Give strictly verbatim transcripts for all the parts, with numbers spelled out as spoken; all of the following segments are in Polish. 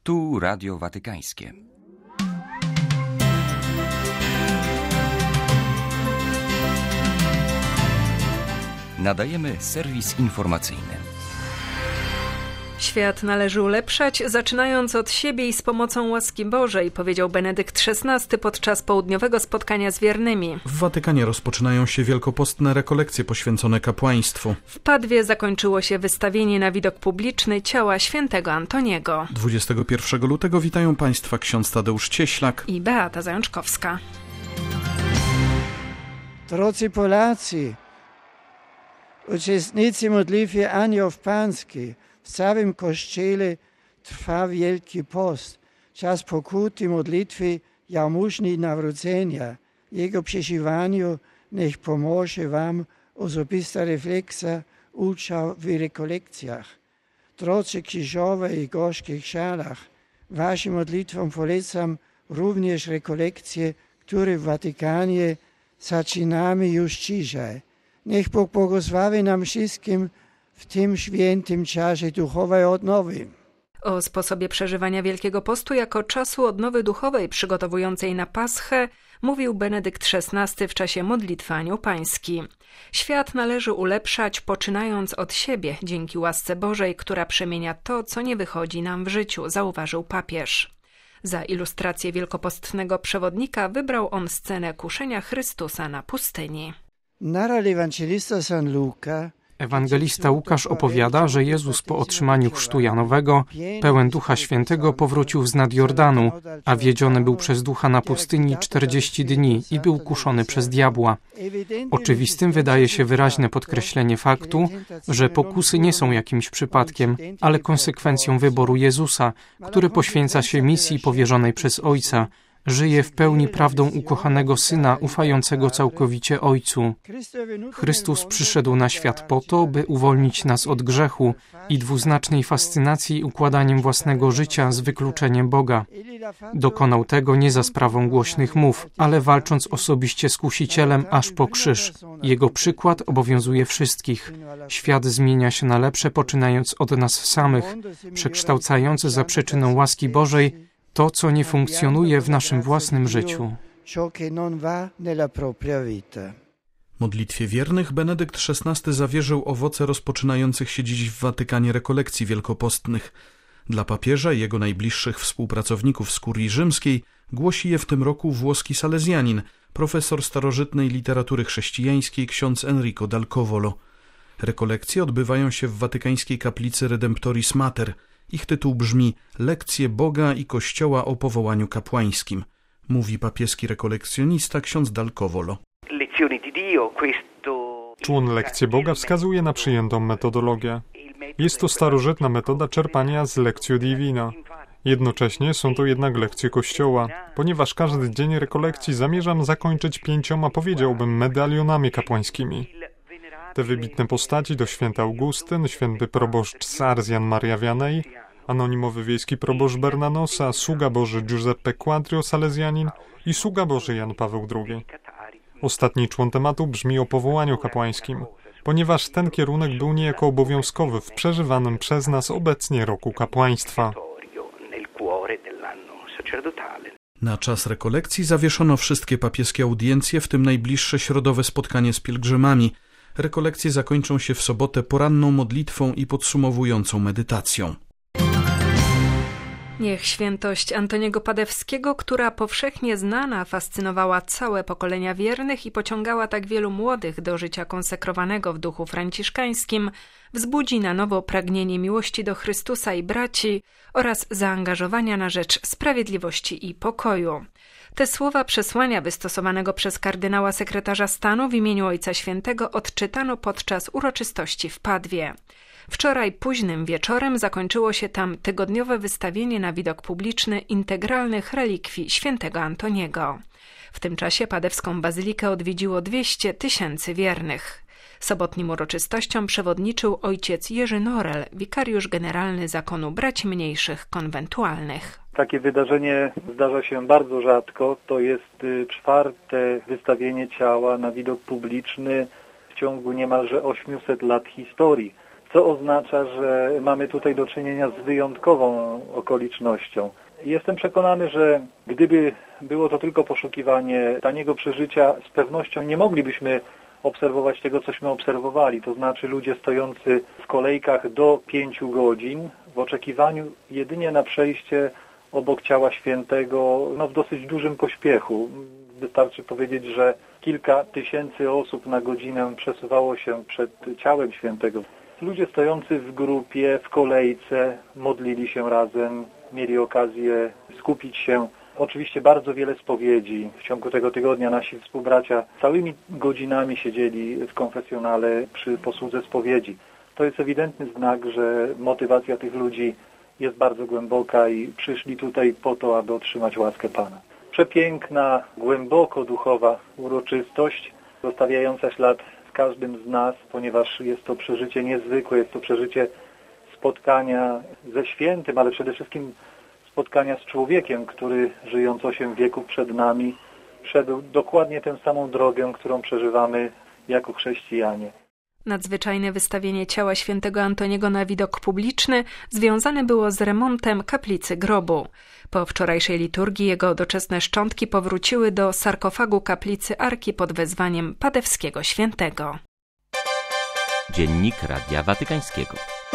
Tu Radio Watykańskie. Nadajemy serwis informacyjny. Świat należy ulepszać, zaczynając od siebie i z pomocą łaski Bożej, powiedział Benedykt szesnasty podczas południowego spotkania z wiernymi. W Watykanie rozpoczynają się wielkopostne rekolekcje poświęcone kapłaństwu. W Padwie zakończyło się wystawienie na widok publiczny ciała świętego Antoniego. dwudziestego pierwszego lutego witają Państwa ksiądz Tadeusz Cieślak i Beata Zajączkowska. Drodzy Polacy, uczestnicy modlitwy Anioł Pański, w całym Kościele trwa Wielki Post, czas pokuty, modlitwy, jałmużny nawrócenia. Jego przeżywaniu niech pomoże Wam osobista refleksja, udział w rekolekcjach. Drodzy krzyżowe i gorzkich szalach, Waszym modlitwom polecam również rekolekcje, które w Watykanie zaczynamy już dzisiaj. Niech Bóg błogosławi nam wszystkim w tym świętym czasie duchowej odnowy. O sposobie przeżywania Wielkiego Postu jako czasu odnowy duchowej przygotowującej na Paschę mówił Benedykt szesnasty w czasie modlitwy Anioł Pański. Świat należy ulepszać, poczynając od siebie, dzięki łasce Bożej, która przemienia to, co nie wychodzi nam w życiu, zauważył papież. Za ilustrację wielkopostnego przewodnika wybrał on scenę kuszenia Chrystusa na pustyni. Narra l'Evangelista San Luca. Ewangelista Łukasz opowiada, że Jezus po otrzymaniu chrztu Janowego, pełen Ducha Świętego, powrócił z nad Jordanu, a wiedziony był przez Ducha na pustyni czterdzieści dni i był kuszony przez diabła. Oczywistym wydaje się wyraźne podkreślenie faktu, że pokusy nie są jakimś przypadkiem, ale konsekwencją wyboru Jezusa, który poświęca się misji powierzonej przez Ojca, żyje w pełni prawdą ukochanego Syna, ufającego całkowicie Ojcu. Chrystus przyszedł na świat po to, by uwolnić nas od grzechu i dwuznacznej fascynacji układaniem własnego życia z wykluczeniem Boga. Dokonał tego nie za sprawą głośnych mów, ale walcząc osobiście z Kusicielem aż po krzyż. Jego przykład obowiązuje wszystkich. Świat zmienia się na lepsze, poczynając od nas samych, przekształcając za przyczyną łaski Bożej to, co nie funkcjonuje w naszym własnym życiu. Modlitwie wiernych Benedykt szesnasty zawierzył owoce rozpoczynających się dziś w Watykanie rekolekcji wielkopostnych. Dla papieża i jego najbliższych współpracowników z kurii rzymskiej głosi je w tym roku włoski salezjanin, profesor starożytnej literatury chrześcijańskiej ksiądz Enrico dal Covolo. Rekolekcje odbywają się w watykańskiej kaplicy Redemptoris Mater. Ich tytuł brzmi Lekcje Boga i Kościoła o powołaniu kapłańskim. Mówi papieski rekolekcjonista ksiądz dal Covolo. Człon Lekcje Boga wskazuje na przyjętą metodologię. Jest to starożytna metoda czerpania z Lectio Divina. Jednocześnie są to jednak lekcje Kościoła, ponieważ każdy dzień rekolekcji zamierzam zakończyć pięcioma, powiedziałbym, medalionami kapłańskimi. Te wybitne postaci to święty Augustyn, święty proboszcz z Arsjan Maria Vianney, anonimowy wiejski proboszcz Bernanosa, sługa Boży Giuseppe Quadrio Salezjanin i sługa Boży Jan Paweł drugi. Ostatni człon tematu brzmi o powołaniu kapłańskim, ponieważ ten kierunek był niejako obowiązkowy w przeżywanym przez nas obecnie roku kapłaństwa. Na czas rekolekcji zawieszono wszystkie papieskie audiencje, w tym najbliższe środowe spotkanie z pielgrzymami. Rekolekcje zakończą się w sobotę poranną modlitwą i podsumowującą medytacją. Niech świętość Antoniego Padewskiego, która powszechnie znana, fascynowała całe pokolenia wiernych i pociągała tak wielu młodych do życia konsekrowanego w duchu franciszkańskim, wzbudzi na nowo pragnienie miłości do Chrystusa i braci oraz zaangażowania na rzecz sprawiedliwości i pokoju. Te słowa przesłania wystosowanego przez kardynała sekretarza stanu w imieniu Ojca Świętego odczytano podczas uroczystości w Padwie. Wczoraj późnym wieczorem zakończyło się tam tygodniowe wystawienie na widok publiczny integralnych relikwii świętego Antoniego. W tym czasie padewską bazylikę odwiedziło dwieście tysięcy wiernych. Sobotnim uroczystościom przewodniczył ojciec Jerzy Norel, wikariusz generalny zakonu braci mniejszych konwentualnych. Takie wydarzenie zdarza się bardzo rzadko. To jest czwarte wystawienie ciała na widok publiczny w ciągu niemalże ośmiuset lat historii co oznacza, że mamy tutaj do czynienia z wyjątkową okolicznością. Jestem przekonany, że gdyby było to tylko poszukiwanie taniego przeżycia, z pewnością nie moglibyśmy obserwować tego, cośmy obserwowali, to znaczy ludzie stojący w kolejkach do pięciu godzin w oczekiwaniu jedynie na przejście obok ciała świętego, no w dosyć dużym pośpiechu. Wystarczy powiedzieć, że kilka tysięcy osób na godzinę przesuwało się przed ciałem świętego. Ludzie stojący w grupie, w kolejce, modlili się razem, mieli okazję skupić się. Oczywiście bardzo wiele spowiedzi. W ciągu tego tygodnia nasi współbracia całymi godzinami siedzieli w konfesjonale przy posłudze spowiedzi. To jest ewidentny znak, że motywacja tych ludzi jest bardzo głęboka i przyszli tutaj po to, aby otrzymać łaskę Pana. Przepiękna, głęboko duchowa uroczystość, zostawiająca ślad w każdym z nas, ponieważ jest to przeżycie niezwykłe, jest to przeżycie spotkania ze świętym, ale przede wszystkim spotkania z człowiekiem, który żyjąc osiem wieków przed nami, szedł dokładnie tę samą drogę, którą przeżywamy jako chrześcijanie. Nadzwyczajne wystawienie ciała świętego Antoniego na widok publiczny związane było z remontem kaplicy grobu. Po wczorajszej liturgii jego doczesne szczątki powróciły do sarkofagu kaplicy Arki pod wezwaniem Padewskiego Świętego. Dziennik Radia Watykańskiego.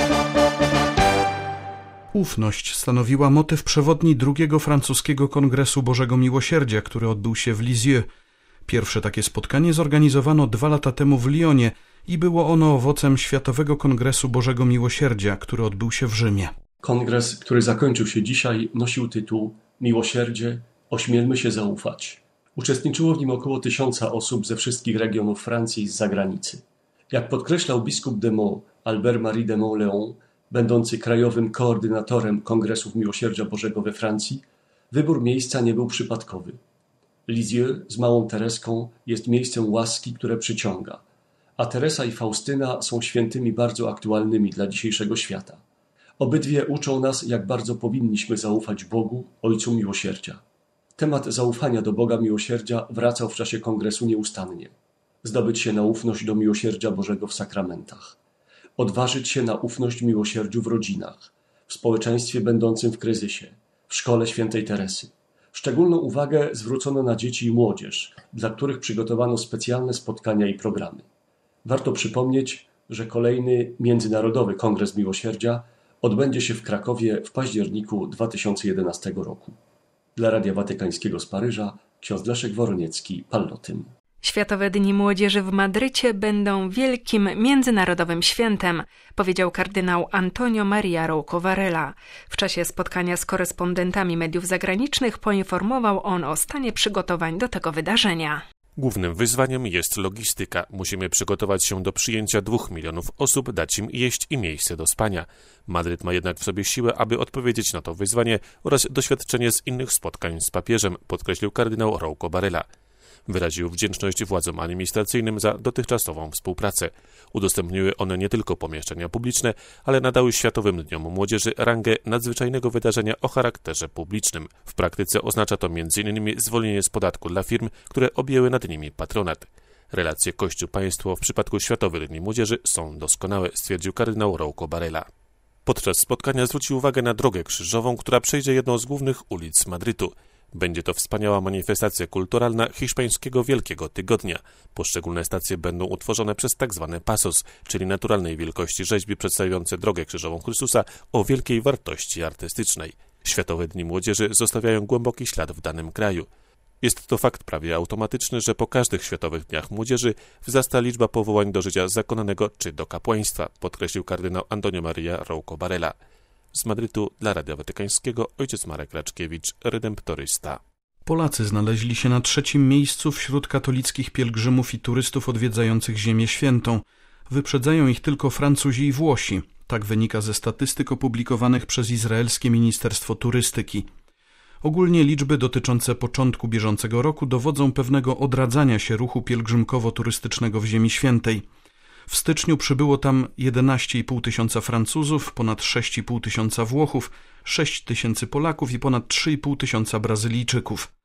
Ufność stanowiła motyw przewodni drugiego francuskiego Kongresu Bożego Miłosierdzia, który odbył się w Lisieux. Pierwsze takie spotkanie zorganizowano dwa lata temu w Lyonie i było ono owocem Światowego Kongresu Bożego Miłosierdzia, który odbył się w Rzymie. Kongres, który zakończył się dzisiaj, nosił tytuł Miłosierdzie, ośmielmy się zaufać. Uczestniczyło w nim około tysiąca osób ze wszystkich regionów Francji i z zagranicy. Jak podkreślał biskup de Meaux, Albert-Marie de Montléon, będący krajowym koordynatorem Kongresów Miłosierdzia Bożego we Francji, wybór miejsca nie był przypadkowy. Lisieux z Małą Tereską jest miejscem łaski, które przyciąga, a Teresa i Faustyna są świętymi bardzo aktualnymi dla dzisiejszego świata. Obydwie uczą nas, jak bardzo powinniśmy zaufać Bogu, Ojcu Miłosierdzia. Temat zaufania do Boga Miłosierdzia wracał w czasie kongresu nieustannie. Zdobyć się na ufność do miłosierdzia Bożego w sakramentach. Odważyć się na ufność miłosierdziu w rodzinach, w społeczeństwie będącym w kryzysie, w szkole świętej Teresy. Szczególną uwagę zwrócono na dzieci i młodzież, dla których przygotowano specjalne spotkania i programy. Warto przypomnieć, że kolejny Międzynarodowy Kongres Miłosierdzia odbędzie się w Krakowie w październiku dwa tysiące jedenastego roku. Dla Radia Watykańskiego z Paryża ksiądz Leszek Woroniecki, Pallotyn. Światowe Dni Młodzieży w Madrycie będą wielkim międzynarodowym świętem, powiedział kardynał Antonio Maria Rouco Varela. W czasie spotkania z korespondentami mediów zagranicznych poinformował on o stanie przygotowań do tego wydarzenia. Głównym wyzwaniem jest logistyka. Musimy przygotować się do przyjęcia dwóch milionów osób, dać im jeść i miejsce do spania. Madryt ma jednak w sobie siłę, aby odpowiedzieć na to wyzwanie oraz doświadczenie z innych spotkań z papieżem, podkreślił kardynał Rouco Varela. Wyraził wdzięczność władzom administracyjnym za dotychczasową współpracę. Udostępniły one nie tylko pomieszczenia publiczne, ale nadały Światowym Dniom Młodzieży rangę nadzwyczajnego wydarzenia o charakterze publicznym. W praktyce oznacza to między innymi zwolnienie z podatku dla firm, które objęły nad nimi patronat. Relacje Kościół-Państwo w przypadku Światowych Dni Młodzieży są doskonałe, stwierdził kardynał Rouco Varela. Podczas spotkania zwrócił uwagę na drogę krzyżową, która przejdzie jedną z głównych ulic Madrytu. Będzie to wspaniała manifestacja kulturalna hiszpańskiego Wielkiego Tygodnia. Poszczególne stacje będą utworzone przez tzw. pasos, czyli naturalnej wielkości rzeźby przedstawiające drogę krzyżową Chrystusa o wielkiej wartości artystycznej. Światowe Dni Młodzieży zostawiają głęboki ślad w danym kraju. Jest to fakt prawie automatyczny, że po każdych Światowych Dniach Młodzieży wzrasta liczba powołań do życia zakonnego czy do kapłaństwa, podkreślił kardynał Antonio Maria Rouco Varela. Z Madrytu dla Radia Watykańskiego ojciec Marek Raczkiewicz, redemptorysta. Polacy znaleźli się na trzecim miejscu wśród katolickich pielgrzymów i turystów odwiedzających Ziemię Świętą. Wyprzedzają ich tylko Francuzi i Włosi. Tak wynika ze statystyk opublikowanych przez izraelskie Ministerstwo Turystyki. Ogólnie liczby dotyczące początku bieżącego roku dowodzą pewnego odradzania się ruchu pielgrzymkowo-turystycznego w Ziemi Świętej. W styczniu przybyło tam jedenaście i pół tysiąca Francuzów, ponad sześć i pół tysiąca Włochów, sześć tysięcy Polaków i ponad trzy i pół tysiąca Brazylijczyków.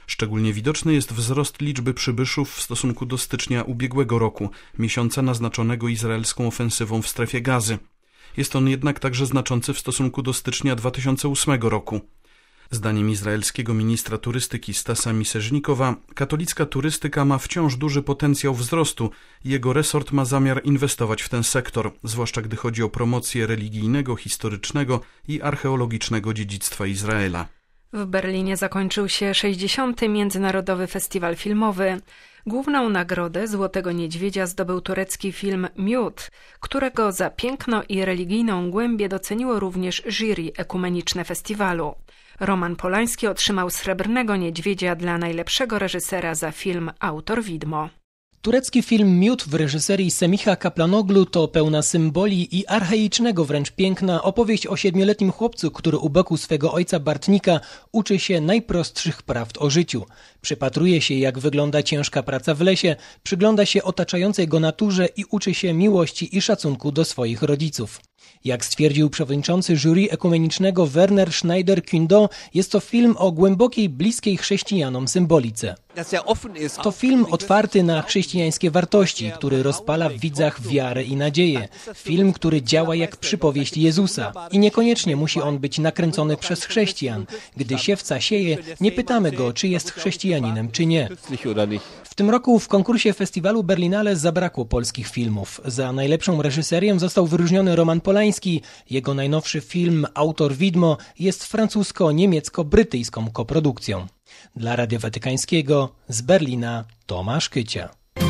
Szczególnie widoczny jest wzrost liczby przybyszów w stosunku do stycznia ubiegłego roku, miesiąca naznaczonego izraelską ofensywą w strefie Gazy. Jest on jednak także znaczący w stosunku do stycznia dwa tysiące ósmego roku. Zdaniem izraelskiego ministra turystyki Stasa Miseżnikowa, katolicka turystyka ma wciąż duży potencjał wzrostu i jego resort ma zamiar inwestować w ten sektor, zwłaszcza gdy chodzi o promocję religijnego, historycznego i archeologicznego dziedzictwa Izraela. W Berlinie zakończył się sześćdziesiąty Międzynarodowy Festiwal Filmowy. Główną nagrodę Złotego Niedźwiedzia zdobył turecki film Miód, którego za piękno i religijną głębię doceniło również jury ekumeniczne festiwalu. Roman Polański otrzymał Srebrnego Niedźwiedzia dla najlepszego reżysera za film Autor Widmo. Turecki film Miód w reżyserii Semiha Kaplanoglu to pełna symboli i archaicznego wręcz piękna opowieść o siedmioletnim chłopcu, który u boku swego ojca Bartnika uczy się najprostszych prawd o życiu. Przypatruje się, jak wygląda ciężka praca w lesie, przygląda się otaczającej go naturze i uczy się miłości i szacunku do swoich rodziców. Jak stwierdził przewodniczący jury ekumenicznego Werner Schneider-Kundon, jest to film o głębokiej, bliskiej chrześcijanom symbolice. To film otwarty na chrześcijańskie wartości, który rozpala w widzach wiarę i nadzieję. Film, który działa jak przypowieść Jezusa. I niekoniecznie musi on być nakręcony przez chrześcijan. Gdy siewca sieje, nie pytamy go, czy jest chrześcijaninem, czy nie. W tym roku w konkursie festiwalu Berlinale zabrakło polskich filmów. Za najlepszą reżyserię został wyróżniony Roman Polański. Jego najnowszy film Autor Widmo jest francusko-niemiecko-brytyjską koprodukcją. Dla Radia Watykańskiego z Berlina Tomasz Kycia.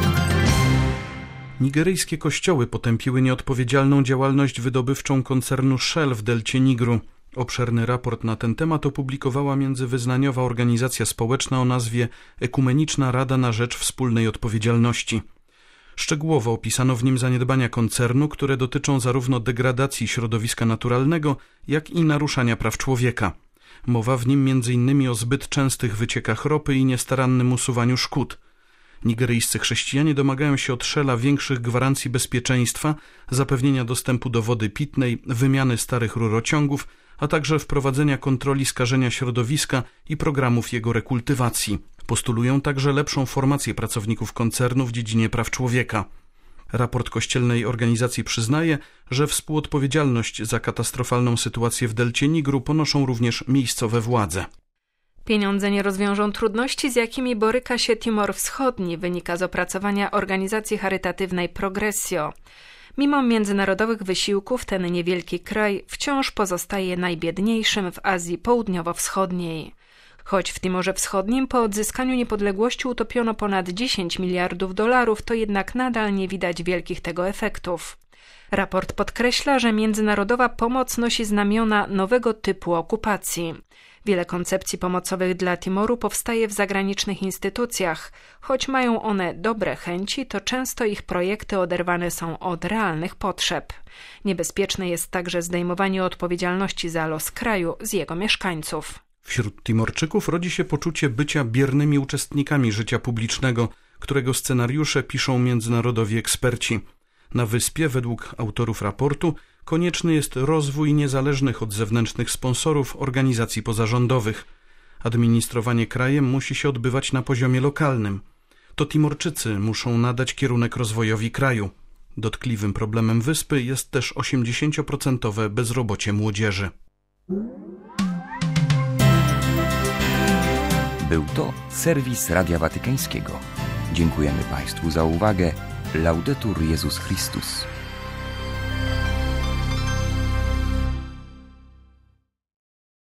Nigeryjskie kościoły potępiły nieodpowiedzialną działalność wydobywczą koncernu Shell w delcie Nigru. Obszerny raport na ten temat opublikowała międzywyznaniowa organizacja społeczna o nazwie Ekumeniczna Rada na Rzecz Wspólnej Odpowiedzialności. Szczegółowo opisano w nim zaniedbania koncernu, które dotyczą zarówno degradacji środowiska naturalnego, jak i naruszania praw człowieka. Mowa w nim między innymi o zbyt częstych wyciekach ropy i niestarannym usuwaniu szkód. Nigeryjscy chrześcijanie domagają się od Shella większych gwarancji bezpieczeństwa, zapewnienia dostępu do wody pitnej, wymiany starych rurociągów, a także wprowadzenia kontroli skażenia środowiska i programów jego rekultywacji. Postulują także lepszą formację pracowników koncernu w dziedzinie praw człowieka. Raport kościelnej organizacji przyznaje, że współodpowiedzialność za katastrofalną sytuację w delcie Nigru ponoszą również miejscowe władze. Pieniądze nie rozwiążą trudności, z jakimi boryka się Timor Wschodni, wynika z opracowania organizacji charytatywnej Progressio. Mimo międzynarodowych wysiłków ten niewielki kraj wciąż pozostaje najbiedniejszym w Azji Południowo-Wschodniej. Choć w Timorze Wschodnim po odzyskaniu niepodległości utopiono ponad dziesięć miliardów dolarów, to jednak nadal nie widać wielkich tego efektów. Raport podkreśla, że międzynarodowa pomoc nosi znamiona nowego typu okupacji. Wiele koncepcji pomocowych dla Timoru powstaje w zagranicznych instytucjach. Choć mają one dobre chęci, to często ich projekty oderwane są od realnych potrzeb. Niebezpieczne jest także zdejmowanie odpowiedzialności za los kraju z jego mieszkańców. Wśród Timorczyków rodzi się poczucie bycia biernymi uczestnikami życia publicznego, którego scenariusze piszą międzynarodowi eksperci. Na wyspie, według autorów raportu, konieczny jest rozwój niezależnych od zewnętrznych sponsorów organizacji pozarządowych. Administrowanie krajem musi się odbywać na poziomie lokalnym. To Timorczycy muszą nadać kierunek rozwojowi kraju. Dotkliwym problemem wyspy jest też osiemdziesięcioprocentowe bezrobocie młodzieży. Był to serwis Radia Watykańskiego. Dziękujemy Państwu za uwagę. Laudetur Jezus Chrystus.